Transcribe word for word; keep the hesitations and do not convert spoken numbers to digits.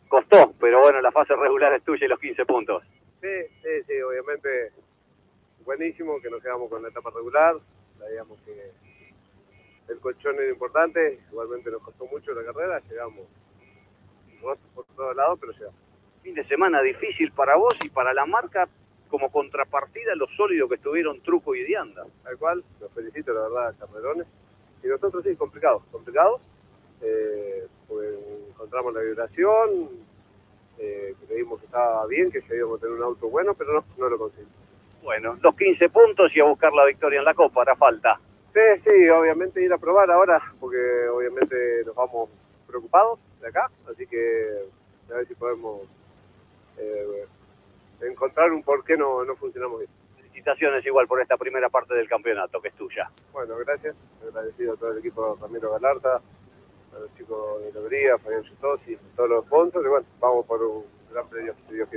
Costó, pero bueno, la fase regular es tuya y los quince puntos. Sí, sí, sí, obviamente buenísimo que nos quedamos con la etapa regular, sabíamos que el colchón era importante, igualmente nos costó mucho la carrera, llegamos rotos por todos lados, pero llegamos. Fin de semana difícil para vos y para la marca, como contrapartida lo sólido que estuvieron Truco y Dianda. Tal cual, los felicito la verdad, carrerones. Y nosotros sí, complicados, complicados, eh, porque encontramos la vibración, eh, creímos que estaba bien, que ya íbamos a tener un auto bueno, pero no, no lo conseguimos. Bueno, los quince puntos y a buscar la victoria en la Copa, hará falta. Sí, sí, obviamente ir a probar ahora, porque obviamente nos vamos preocupados de acá, así que a ver si podemos eh, encontrar un por qué no, no funcionamos bien. Felicitaciones igual por esta primera parte del campeonato, que es tuya. Bueno, gracias, agradecido a todo el equipo de Ramiro Galarta, a los chicos de Lobría, Fabián Chutosi, todos los sponsors, y bueno, vamos por un gran premio, si Dios quiere.